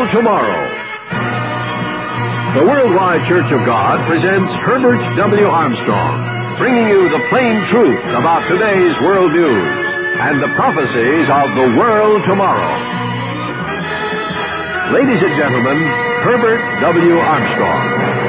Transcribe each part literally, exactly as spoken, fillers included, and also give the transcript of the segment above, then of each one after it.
World Tomorrow. The Worldwide Church of God presents Herbert W. Armstrong, bringing you the plain truth about today's world news and the prophecies of the world tomorrow. Ladies and gentlemen, Herbert W. Armstrong.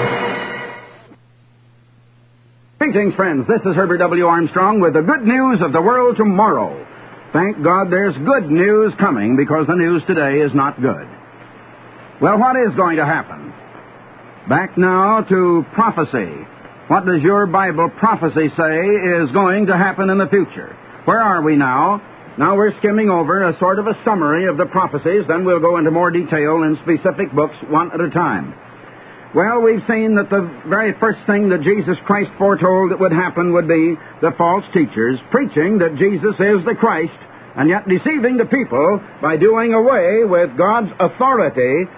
Greetings, friends. This is Herbert W. Armstrong with the good news of the world tomorrow. Thank God there's good news coming, because the news today is not good. Well, what is going to happen? Back now to prophecy. What does your Bible prophecy say is going to happen in the future? Where are we now? Now we're skimming over a sort of a summary of the prophecies, then we'll go into more detail in specific books one at a time. Well, we've seen that the very first thing that Jesus Christ foretold that would happen would be the false teachers preaching that Jesus is the Christ, and yet deceiving the people by doing away with God's authority,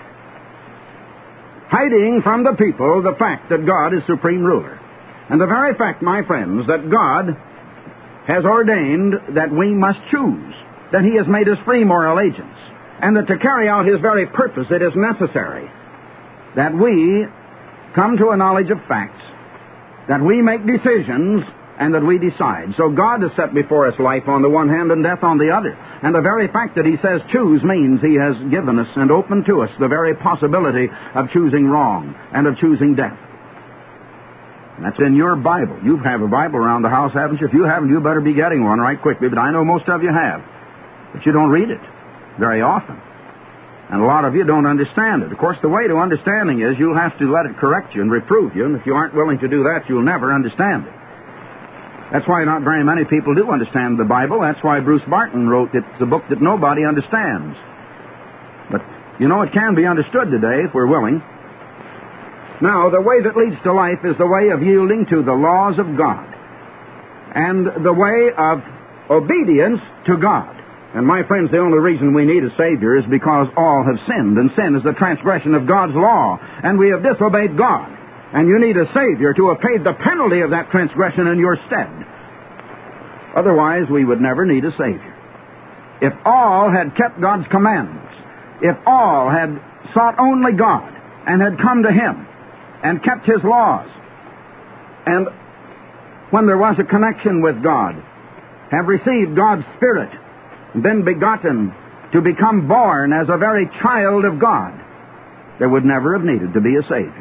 hiding from the people the fact that God is supreme ruler. And the very fact, my friends, that God has ordained that we must choose, that He has made us free moral agents, and that to carry out His very purpose it is necessary that we come to a knowledge of facts, that we make decisions, and that we decide. So God has set before us life on the one hand and death on the other. And the very fact that He says choose means He has given us and opened to us the very possibility of choosing wrong and of choosing death. And that's in your Bible. You have a Bible around the house, haven't you? If you haven't, you better be getting one right quickly. But I know most of you have. But you don't read it very often. And a lot of you don't understand it. Of course, the way to understanding is you'll have to let it correct you and reprove you. And if you aren't willing to do that, you'll never understand it. That's why not very many people do understand the Bible. That's why Bruce Barton wrote it's a book that nobody understands. But, you know, it can be understood today if we're willing. Now, the way that leads to life is the way of yielding to the laws of God and the way of obedience to God. And my friends, the only reason we need a Savior is because all have sinned, and sin is the transgression of God's law, and we have disobeyed God. And you need a Savior to have paid the penalty of that transgression in your stead. Otherwise, we would never need a Savior. If all had kept God's commandments, if all had sought only God and had come to Him and kept His laws, and when there was a connection with God, have received God's Spirit, been begotten to become born as a very child of God, there would never have needed to be a Savior.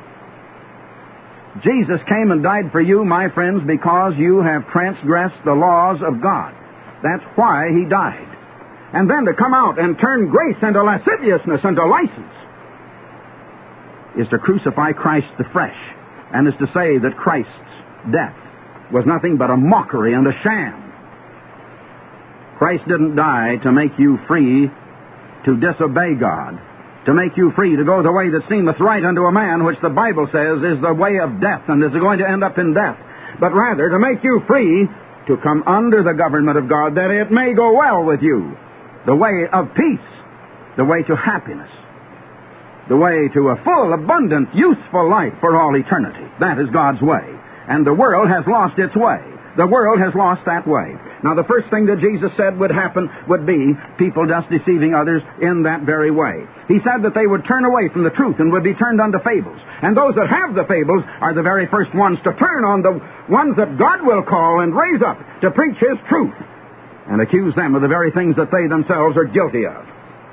Jesus came and died for you, my friends, because you have transgressed the laws of God. That's why He died. And then to come out and turn grace into lasciviousness and to license is to crucify Christ afresh, and is to say that Christ's death was nothing but a mockery and a sham. Christ didn't die to make you free to disobey God, to make you free to go the way that seemeth right unto a man, which the Bible says is the way of death and is going to end up in death, but rather to make you free to come under the government of God, that it may go well with you, the way of peace, the way to happiness, the way to a full, abundant, useful life for all eternity. That is God's way. And the world has lost its way. The world has lost that way. Now, the first thing that Jesus said would happen would be people just deceiving others in that very way. He said that they would turn away from the truth and would be turned unto fables. And those that have the fables are the very first ones to turn on the ones that God will call and raise up to preach His truth and accuse them of the very things that they themselves are guilty of.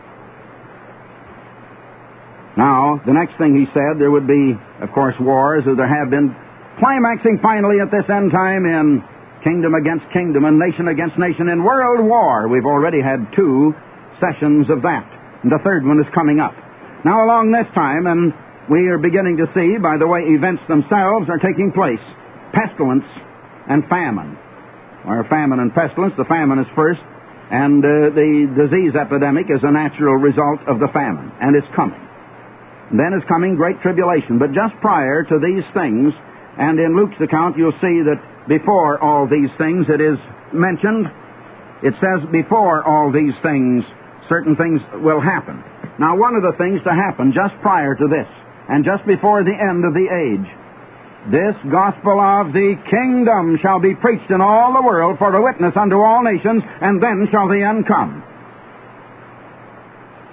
Now, the next thing He said, there would be, of course, wars, as there have been, climaxing finally at this end time in kingdom against kingdom and nation against nation in world war. We've already had two sessions of that, and the third one is coming up. Now, along this time, and we are beginning to see, by the way events themselves are taking place, pestilence and famine. Or famine and pestilence. The famine is first, and uh, the disease epidemic is a natural result of the famine, and it's coming. And then is coming great tribulation. But just prior to these things, and in Luke's account, you'll see that before all these things it is mentioned, it says before all these things, certain things will happen. Now, one of the things to happen just prior to this, and just before the end of the age, this gospel of the kingdom shall be preached in all the world for a witness unto all nations, and then shall the end come.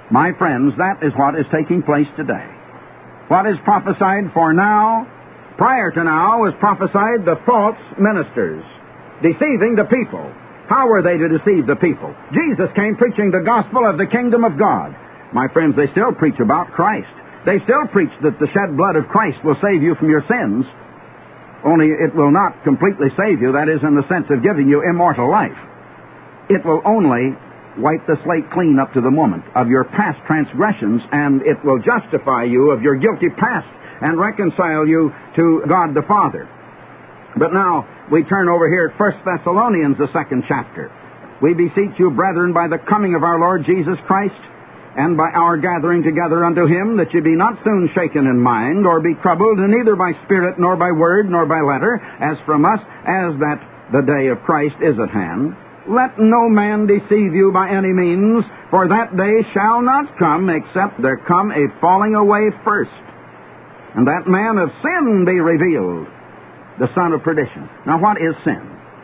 My friends, that is what is taking place today. What is prophesied for now, prior to now, was prophesied the false ministers, deceiving the people. How were they to deceive the people? Jesus came preaching the gospel of the kingdom of God. My friends, they still preach about Christ. They still preach that the shed blood of Christ will save you from your sins, only it will not completely save you, that is, in the sense of giving you immortal life. It will only wipe the slate clean up to the moment of your past transgressions, and it will justify you of your guilty past and reconcile you to God the Father. But now, we turn over here at First Thessalonians, the second chapter. We beseech you, brethren, by the coming of our Lord Jesus Christ, and by our gathering together unto him, that ye be not soon shaken in mind, or be troubled, neither by spirit, nor by word, nor by letter, as from us, as that the day of Christ is at hand. Let no man deceive you by any means, for that day shall not come, except there come a falling away first, and that man of sin be revealed, the son of perdition. Now, what is sin?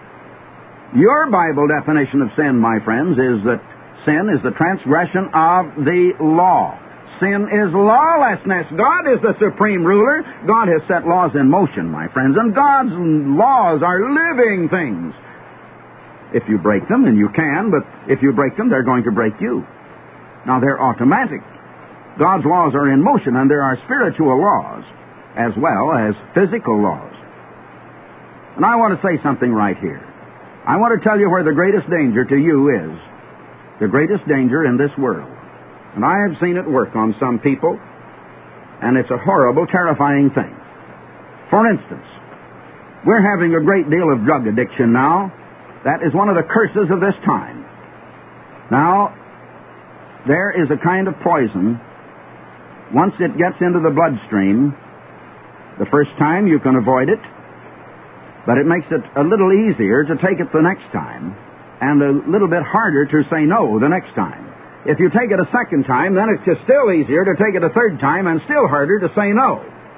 Your Bible definition of sin, my friends, is that sin is the transgression of the law. Sin is lawlessness. God is the supreme ruler. God has set laws in motion, my friends, and God's laws are living things. If you break them, and you can, but if you break them, they're going to break you. Now, they're automatic. God's laws are in motion, and there are spiritual laws as well as physical laws. And I want to say something right here. I want to tell you where the greatest danger to you is. The greatest danger in this world. And I have seen it work on some people, and it's a horrible, terrifying thing. For instance, we're having a great deal of drug addiction now. That is one of the curses of this time. Now, there is a kind of poison. Once it gets into the bloodstream, the first time you can avoid it, but it makes it a little easier to take it the next time, and a little bit harder to say no the next time. If you take it a second time, then it's just still easier to take it a third time and still harder to say no.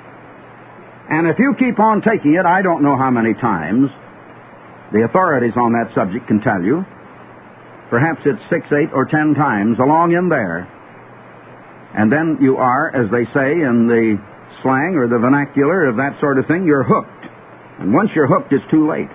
And if you keep on taking it, I don't know how many times, the authorities on that subject can tell you, perhaps it's six, eight, or ten times along in there, and then you are, as they say in the slang or the vernacular of that sort of thing, you're hooked. And once you're hooked, it's too late.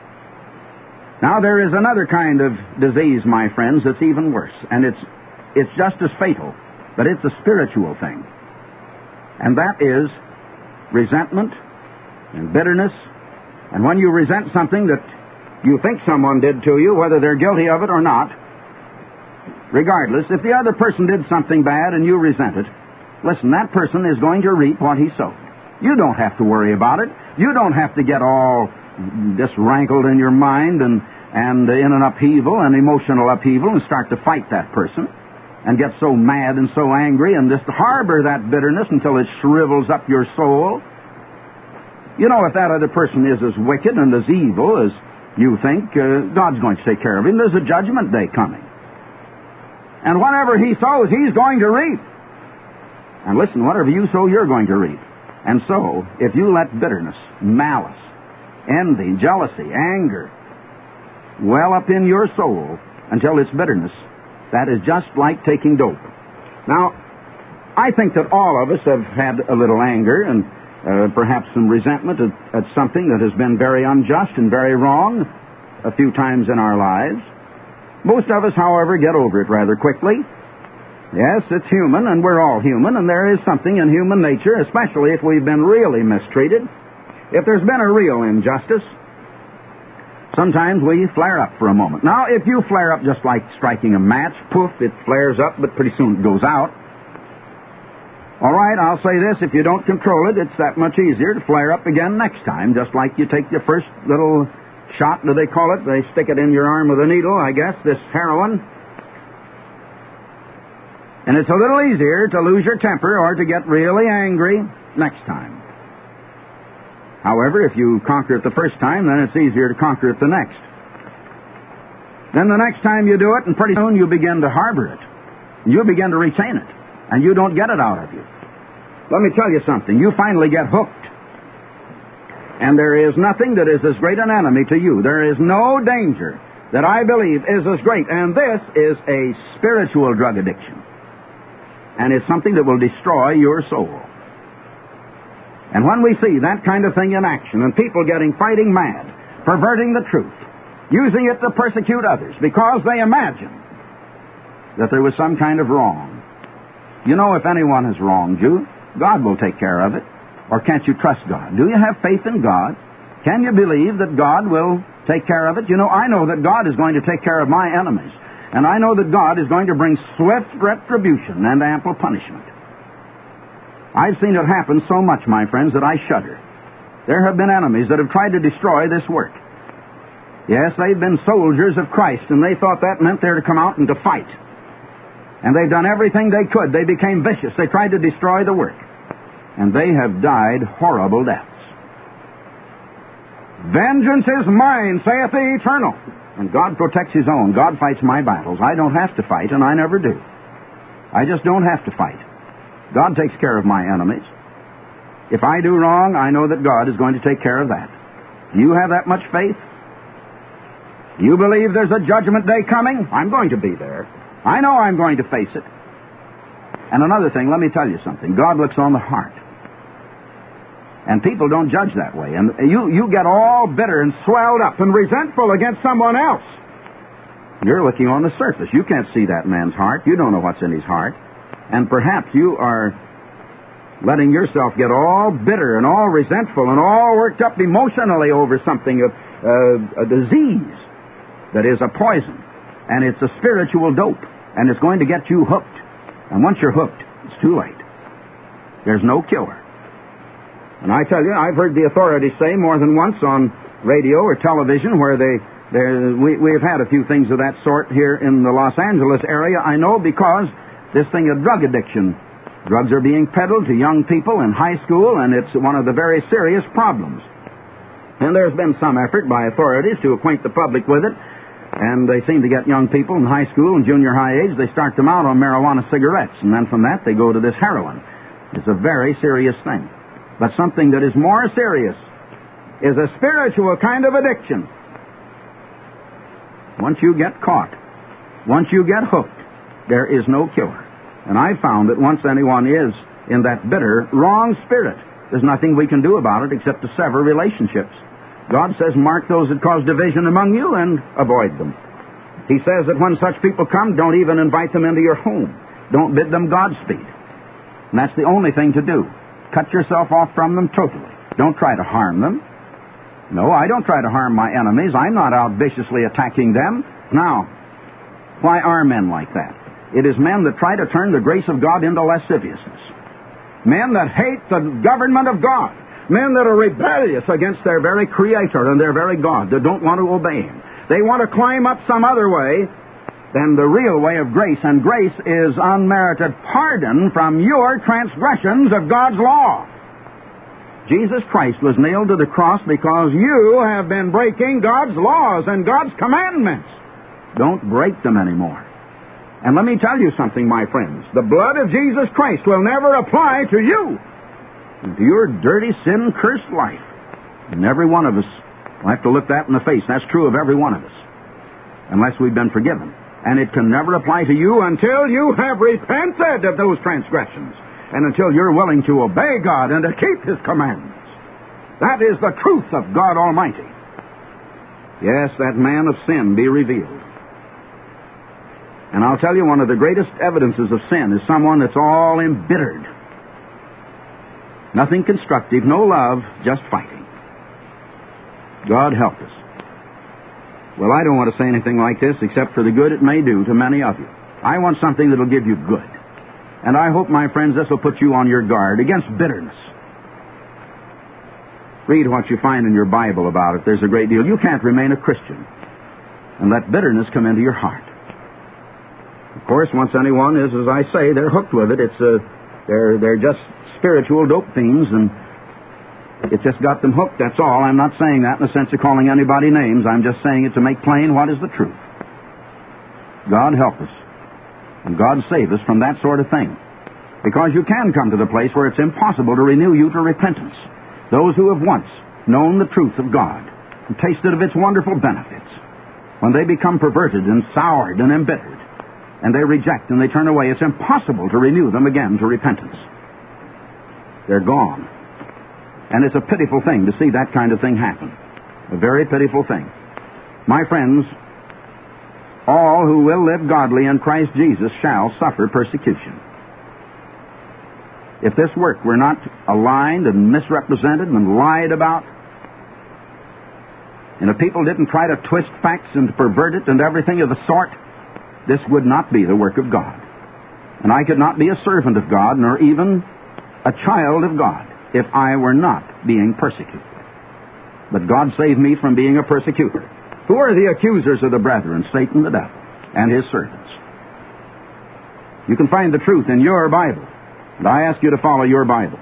Now, there is another kind of disease, my friends, that's even worse, and it's it's just as fatal, but it's a spiritual thing. And that is resentment and bitterness. And when you resent something that you think someone did to you, whether they're guilty of it or not, regardless, if the other person did something bad and you resent it, listen, that person is going to reap what he sowed. You don't have to worry about it. You don't have to get all just rankled in your mind and, and in an upheaval, an emotional upheaval, and start to fight that person and get so mad and so angry and just harbor that bitterness until it shrivels up your soul. You know, if that other person is as wicked and as evil as you think, uh, God's going to take care of him. There's a judgment day coming. And whatever he sows, he's going to reap. And listen, whatever you sow, you're going to reap. And so, if you let bitterness, malice, envy, jealousy, anger well up in your soul until it's bitterness, that is just like taking dope. Now, I think that all of us have had a little anger and uh, perhaps some resentment at, at something that has been very unjust and very wrong a few times in our lives. Most of us, however, get over it rather quickly. Yes, it's human, and we're all human, and there is something in human nature, especially if we've been really mistreated. If there's been a real injustice, sometimes we flare up for a moment. Now, if you flare up just like striking a match, poof, it flares up, but pretty soon it goes out. All right, I'll say this, if you don't control it, it's that much easier to flare up again next time, just like you take your first little shot, do they call it? They stick it in your arm with a needle, I guess, this heroin. And it's a little easier to lose your temper or to get really angry next time. However, if you conquer it the first time, then it's easier to conquer it the next. Then the next time you do it, and pretty soon you begin to harbor it. You begin to retain it, and you don't get it out of you. Let me tell you something. You finally get hooked. And there is nothing that is as great an enemy to you. There is no danger that I believe is as great. And this is a spiritual drug addiction. and it's something that will destroy your soul. And when we see that kind of thing in action, and people getting fighting mad, perverting the truth, using it to persecute others because they imagine that there was some kind of wrong. You know, if anyone has wronged you, God will take care of it. Or can't you trust God? Do you have faith in God? Can you believe that God will take care of it? You know, I know that God is going to take care of my enemies. And I know that God is going to bring swift retribution and ample punishment. I've seen it happen so much, my friends, that I shudder. There have been enemies that have tried to destroy this work. Yes, they've been soldiers of Christ, and they thought that meant they're to come out and to fight. And they've done everything they could. They became vicious. They tried to destroy the work. And they have died horrible deaths. Vengeance is mine, saith the Eternal. And God protects His own. God fights my battles. I don't have to fight, and I never do. I just don't have to fight. God takes care of my enemies. If I do wrong, I know that God is going to take care of that. Do you have that much faith? Do you believe there's a judgment day coming? I'm going to be there. I know I'm going to face it. And another thing, let me tell you something. God looks on the heart. And people don't judge that way. And you, you get all bitter and swelled up and resentful against someone else. You're looking on the surface. You can't see that man's heart. You don't know what's in his heart. And perhaps you are letting yourself get all bitter and all resentful and all worked up emotionally over something, of uh, a disease that is a poison. And it's a spiritual dope. And it's going to get you hooked. And once you're hooked, it's too late. There's no cure. And I tell you, I've heard the authorities say more than once on radio or television where they, we, we've had a few things of that sort here in the Los Angeles area. I know because this thing of drug addiction, drugs are being peddled to young people in high school, and it's one of the very serious problems. And there's been some effort by authorities to acquaint the public with it, and they seem to get young people in high school and junior high age, they start them out on marijuana cigarettes, and then from that they go to this heroin. It's a very serious thing. But something that is more serious is a spiritual kind of addiction. Once you get caught, once you get hooked, there is no cure. And I've found that once anyone is in that bitter, wrong spirit, there's nothing we can do about it except to sever relationships. God says, mark those that cause division among you and avoid them. He says that when such people come, don't even invite them into your home. Don't bid them Godspeed. And that's the only thing to do. Cut yourself off from them totally. Don't try to harm them. No, I don't try to harm my enemies. I'm not out viciously attacking them. Now, why are men like that? It is men that try to turn the grace of God into lasciviousness. Men that hate the government of God. Men that are rebellious against their very Creator and their very God, that don't want to obey Him. They want to climb up some other way than the real way of grace. And grace is unmerited pardon from your transgressions of God's law. Jesus Christ was nailed to the cross because you have been breaking God's laws and God's commandments. Don't break them anymore. And let me tell you something, my friends. The blood of Jesus Christ will never apply to you and to your dirty, sin-cursed life. And every one of us will have to look that in the face. That's true of every one of us, unless we've been forgiven. And it can never apply to you until you have repented of those transgressions and until you're willing to obey God and to keep His commandments. That is the truth of God Almighty. Yes, that man of sin be revealed. And I'll tell you, one of the greatest evidences of sin is someone that's all embittered. Nothing constructive, no love, just fighting. God help us. Well, I don't want to say anything like this except for the good it may do to many of you. I want something that'll give you good. And I hope, my friends, this will put you on your guard against bitterness. Read what you find in your Bible about it. There's a great deal. You can't remain a Christian and let bitterness come into your heart. Of course, once anyone is, as I say, they're hooked with it. It's a, they're, they're just spiritual dope fiends, and it just got them hooked, that's all. I'm not saying that in the sense of calling anybody names. I'm just saying it to make plain what is the truth. God help us. And God save us from that sort of thing. Because you can come to the place where it's impossible to renew you to repentance. Those who have once known the truth of God and tasted of its wonderful benefits, when they become perverted and soured and embittered, and they reject and they turn away, it's impossible to renew them again to repentance. They're gone. And it's a pitiful thing to see that kind of thing happen. A very pitiful thing. My friends, all who will live godly in Christ Jesus shall suffer persecution. If this work were not aligned and misrepresented and lied about, and if people didn't try to twist facts and to pervert it and everything of the sort, this would not be the work of God. And I could not be a servant of God, nor even a child of God, if I were not being persecuted. But God saved me from being a persecutor. Who are the accusers of the brethren? Satan the devil and his servants. You can find the truth in your Bible, and I ask you to follow your Bible.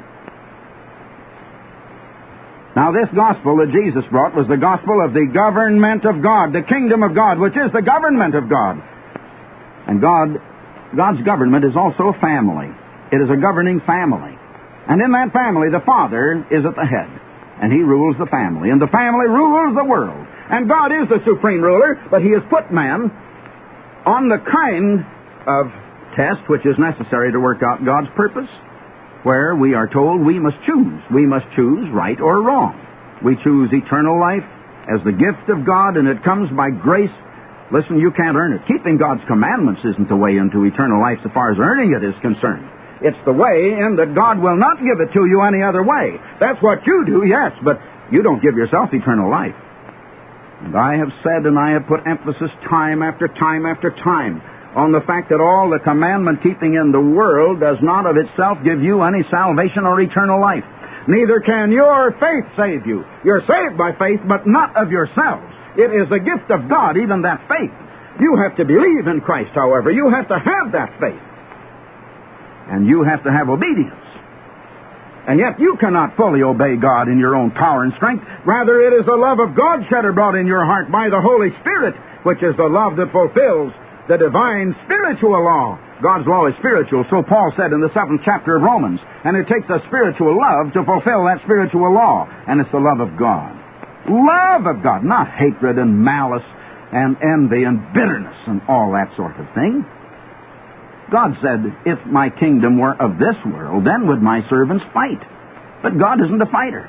Now, this gospel that Jesus brought was the gospel of the government of God, the kingdom of God, which is the government of God. And God, God's government is also a family. It is a governing family. And in that family, the Father is at the head, and He rules the family, and the family rules the world. And God is the supreme ruler, but He has put man on the kind of test which is necessary to work out God's purpose, where we are told we must choose. We must choose right or wrong. We choose eternal life as the gift of God, and it comes by grace. Listen, you can't earn it. Keeping God's commandments isn't the way into eternal life so far as earning it is concerned. It's the way in that God will not give it to you any other way. That's what you do, yes, but you don't give yourself eternal life. And I have said, and I have put emphasis time after time after time on the fact that all the commandment-keeping in the world does not of itself give you any salvation or eternal life. Neither can your faith save you. You're saved by faith, but not of yourselves. It is a gift of God, even that faith. You have to believe in Christ, however. You have to have that faith. And you have to have obedience. And yet you cannot fully obey God in your own power and strength. Rather, it is the love of God shed abroad in your heart by the Holy Spirit, which is the love that fulfills the divine spiritual law. God's law is spiritual, so Paul said in the seventh chapter of Romans. And it takes a spiritual love to fulfill that spiritual law. And it's the love of God. Love of God, not hatred and malice and envy and bitterness and all that sort of thing. God said, if my kingdom were of this world, then would my servants fight. But God isn't a fighter.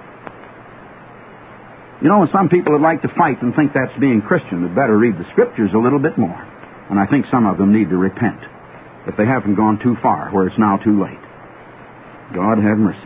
You know, some people would like to fight and think that's being Christian would better read the Scriptures a little bit more. And I think some of them need to repent if they haven't gone too far, where it's now too late. God have mercy.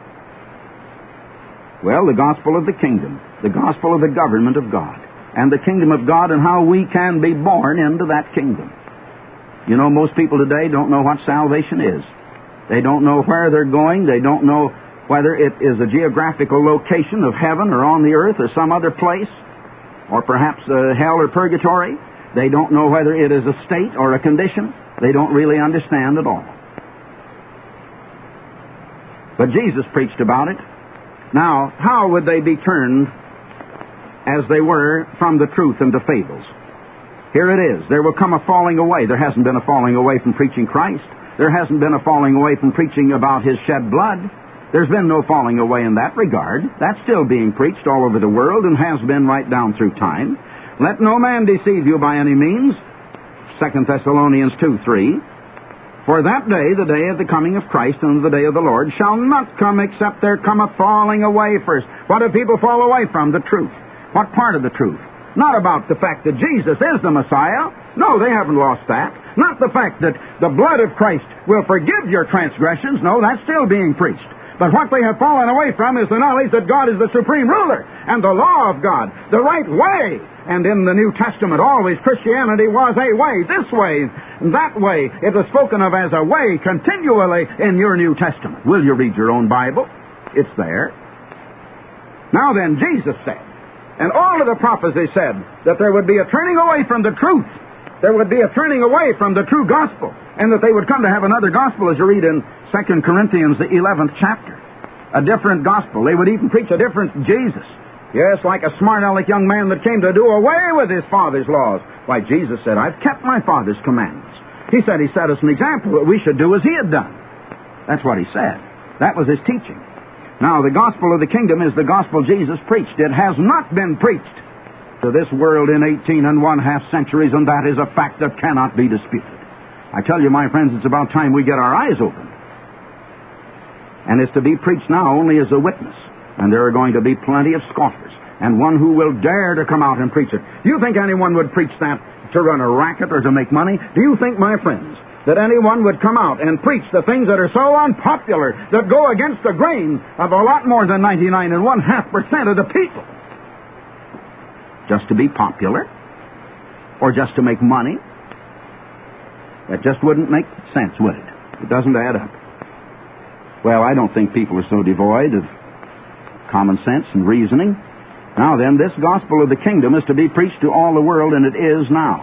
Well, the gospel of the kingdom, the gospel of the government of God, and the kingdom of God and how we can be born into that kingdom. You know, most people today don't know what salvation is. They don't know where they're going. They don't know whether it is a geographical location of heaven or on the earth or some other place, or perhaps uh, hell or purgatory. They don't know whether it is a state or a condition. They don't really understand at all. But Jesus preached about it. Now, how would they be turned as they were from the truth into fables? Here it is. There will come a falling away. There hasn't been a falling away from preaching Christ. There hasn't been a falling away from preaching about His shed blood. There's been no falling away in that regard. That's still being preached all over the world and has been right down through time. Let no man deceive you by any means. Second Thessalonians two three. For that day, the day of the coming of Christ and the day of the Lord, shall not come except there come a falling away first. What do people fall away from? The truth. What part of the truth? Not about the fact that Jesus is the Messiah. No, they haven't lost that. Not the fact that the blood of Christ will forgive your transgressions. No, that's still being preached. But what they have fallen away from is the knowledge that God is the supreme ruler and the law of God, the right way. And in the New Testament, always Christianity was a way, this way, that way. It was spoken of as a way continually in your New Testament. Will you read your own Bible? It's there. Now then, Jesus said, and all of the prophecies said, that there would be a turning away from the truth. There would be a turning away from the true gospel, and that they would come to have another gospel, as you read in Second Corinthians, the eleventh chapter. A different gospel. They would even preach a different Jesus. Yes, like a smart-aleck young man that came to do away with his father's laws. Why, Jesus said, I've kept my father's commandments. He said he set us an example that we should do as he had done. That's what he said. That was his teaching. Now, the gospel of the kingdom is the gospel Jesus preached. It has not been preached to this world in eighteen and one half centuries, and that is a fact that cannot be disputed. I tell you, my friends, it's about time we get our eyes open. And it's to be preached now only as a witness. And there are going to be plenty of scoffers, and one who will dare to come out and preach it. Do you think anyone would preach that to run a racket or to make money? Do you think, my friends, that anyone would come out and preach the things that are so unpopular, that go against the grain of a lot more than ninety-nine and one-half percent of the people? Just to be popular? Or just to make money? That just wouldn't make sense, would it? It doesn't add up. Well, I don't think people are so devoid of common sense and reasoning. Now then, this gospel of the kingdom is to be preached to all the world, and it is now.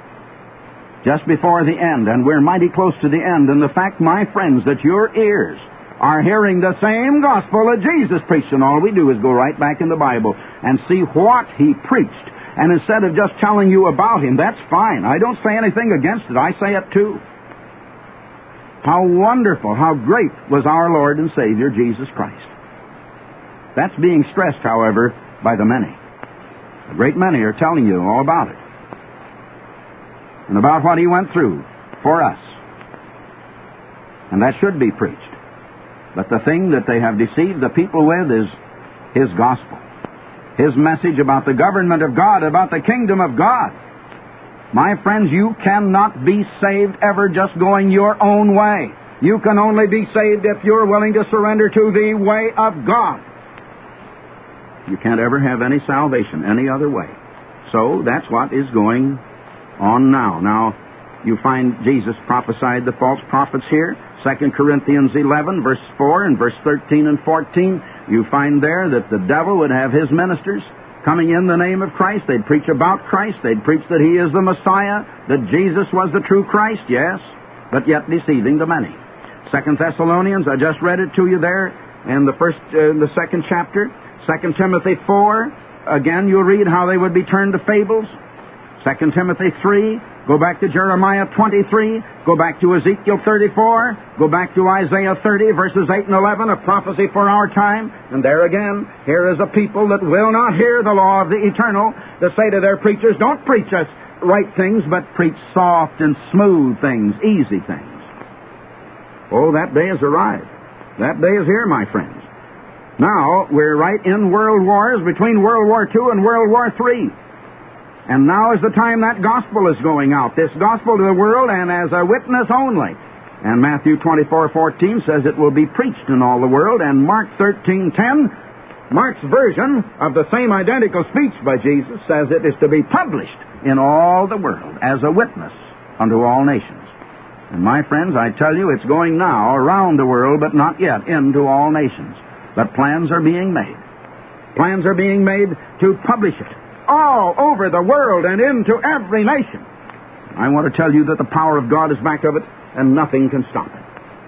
Just before the end, and we're mighty close to the end. And the fact, my friends, that your ears are hearing the same gospel that Jesus preached, and all we do is go right back in the Bible and see what he preached. And instead of just telling you about him, that's fine. I don't say anything against it. I say it too. How wonderful, how great was our Lord and Savior, Jesus Christ. That's being stressed, however, by the many. A great many are telling you all about it, and about what he went through for us. And that should be preached. But the thing that they have deceived the people with is his gospel. His message about the government of God, about the kingdom of God. My friends, you cannot be saved ever just going your own way. You can only be saved if you're willing to surrender to the way of God. You can't ever have any salvation any other way. So that's what is going on now. Now, you find Jesus prophesied the false prophets here. Second Corinthians eleven, verse four, and verse thirteen and fourteen. You find there that the devil would have his ministers coming in the name of Christ. They'd preach about Christ. They'd preach that he is the Messiah, that Jesus was the true Christ, yes, but yet deceiving the many. Second Thessalonians, I just read it to you there in the first, uh, the second chapter. Second Timothy four, again you'll read how they would be turned to fables. Second Timothy three, go back to Jeremiah twenty-three, go back to Ezekiel thirty-four, go back to Isaiah thirty, verses eight and eleven, a prophecy for our time. And there again, here is a people that will not hear the law of the eternal, that say to their preachers, don't preach us right things, but preach soft and smooth things, easy things. Oh, that day has arrived. That day is here, my friends. Now, we're right in world wars, between World War Two and World War Three. And now is the time that gospel is going out, this gospel to the world, and as a witness only. And Matthew twenty-four fourteen says it will be preached in all the world, and Mark thirteen ten, Mark's version of the same identical speech by Jesus, says it is to be published in all the world as a witness unto all nations. And my friends, I tell you, it's going now around the world, but not yet into all nations. But plans are being made. Plans are being made to publish it all over the world and into every nation. I want to tell you that the power of God is back of it, and nothing can stop it.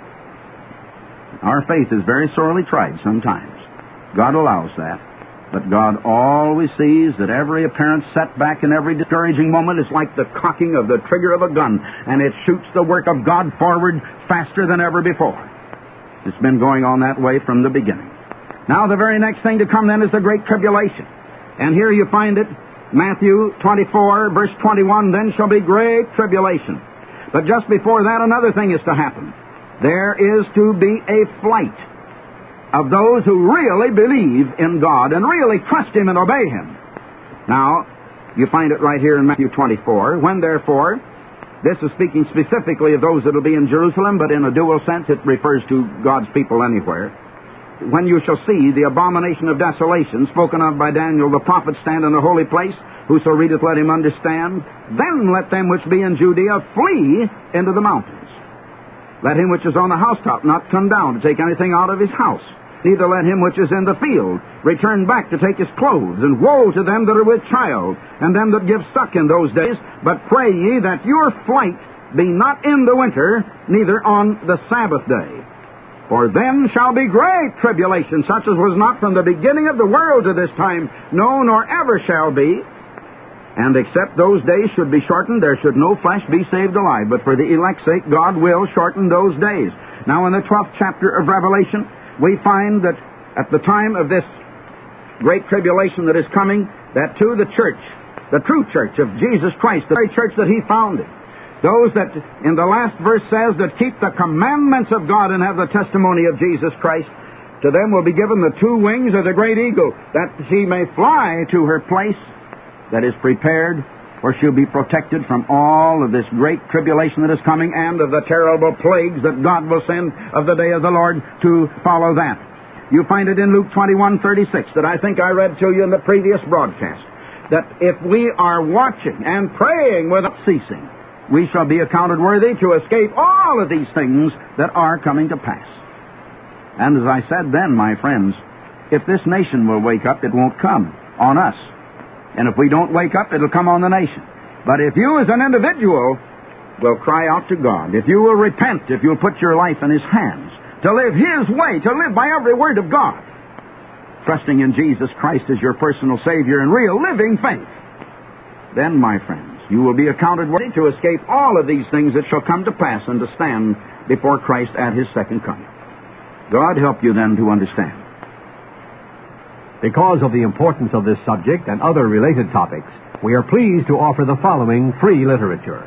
Our faith is very sorely tried sometimes. God allows that. But God always sees that every apparent setback and every discouraging moment is like the cocking of the trigger of a gun, and it shoots the work of God forward faster than ever before. It's been going on that way from the beginning. Now the very next thing to come then is the Great Tribulation. And here you find it, Matthew twenty-four, verse twenty-one, then shall be great tribulation. But just before that, another thing is to happen. There is to be a flight of those who really believe in God and really trust Him and obey Him. Now, you find it right here in Matthew twenty-four. When therefore, this is speaking specifically of those that will be in Jerusalem, but in a dual sense it refers to God's people anywhere. When you shall see the abomination of desolation spoken of by Daniel the prophet stand in the holy place, whoso readeth let him understand, then let them which be in Judea flee into the mountains. Let him which is on the housetop not come down to take anything out of his house, neither let him which is in the field return back to take his clothes. And woe to them that are with child, and them that give suck in those days. But pray ye that your flight be not in the winter, neither on the Sabbath day. For then shall be great tribulation, such as was not from the beginning of the world to this time, no, nor ever shall be. And except those days should be shortened, there should no flesh be saved alive. But for the elect's sake, God will shorten those days. Now in the twelfth chapter of Revelation, we find that at the time of this great tribulation that is coming, that to the church, the true church of Jesus Christ, the very church that He founded, Those that, in the last verse says, that keep the commandments of God and have the testimony of Jesus Christ, to them will be given the two wings of the great eagle, that she may fly to her place that is prepared, where she'll be protected from all of this great tribulation that is coming and of the terrible plagues that God will send of the day of the Lord to follow that. You find it in Luke twenty-one thirty-six that I think I read to you in the previous broadcast, that if we are watching and praying without ceasing, we shall be accounted worthy to escape all of these things that are coming to pass. And as I said then, my friends, if this nation will wake up, it won't come on us. And if we don't wake up, it'll come on the nation. But if you as an individual will cry out to God, if you will repent, if you'll put your life in His hands, to live His way, to live by every word of God, trusting in Jesus Christ as your personal Savior in real living faith, then, my friends, you will be accounted worthy to escape all of these things that shall come to pass and to stand before Christ at His second coming. God help you then to understand. Because of the importance of this subject and other related topics, we are pleased to offer the following free literature.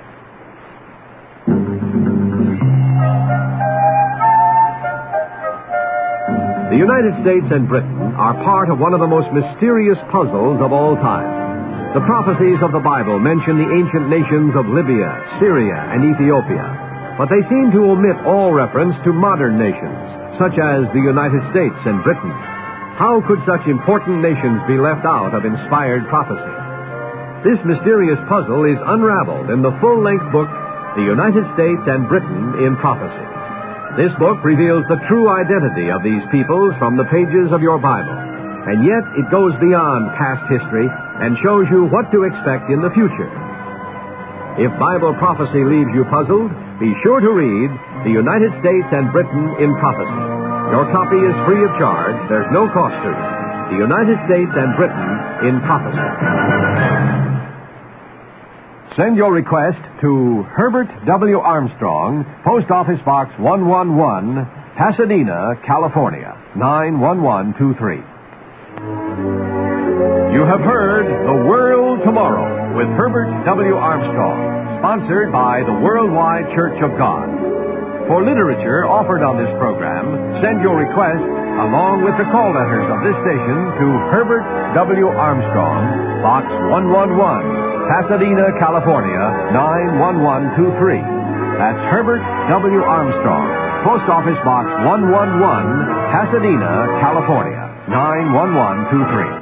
The United States and Britain are part of one of the most mysterious puzzles of all time. The prophecies of the Bible mention the ancient nations of Libya, Syria, and Ethiopia, but they seem to omit all reference to modern nations, such as the United States and Britain. How could such important nations be left out of inspired prophecy? This mysterious puzzle is unraveled in the full-length book, The United States and Britain in Prophecy. This book reveals the true identity of these peoples from the pages of your Bible, and yet it goes beyond past history and shows you what to expect in the future. If Bible prophecy leaves you puzzled, be sure to read The United States and Britain in Prophecy. Your copy is free of charge. There's no cost to you. The United States and Britain in Prophecy. Send your request to Herbert W. Armstrong, Post Office Box one one one, Pasadena, California, nine one one two three. You have heard The World Tomorrow with Herbert W. Armstrong, sponsored by the Worldwide Church of God. For literature offered on this program, send your request along with the call letters of this station to Herbert W. Armstrong, Box one one one, Pasadena, California, nine one one two three. That's Herbert W. Armstrong, Post Office Box one one one, Pasadena, California, nine one one two three.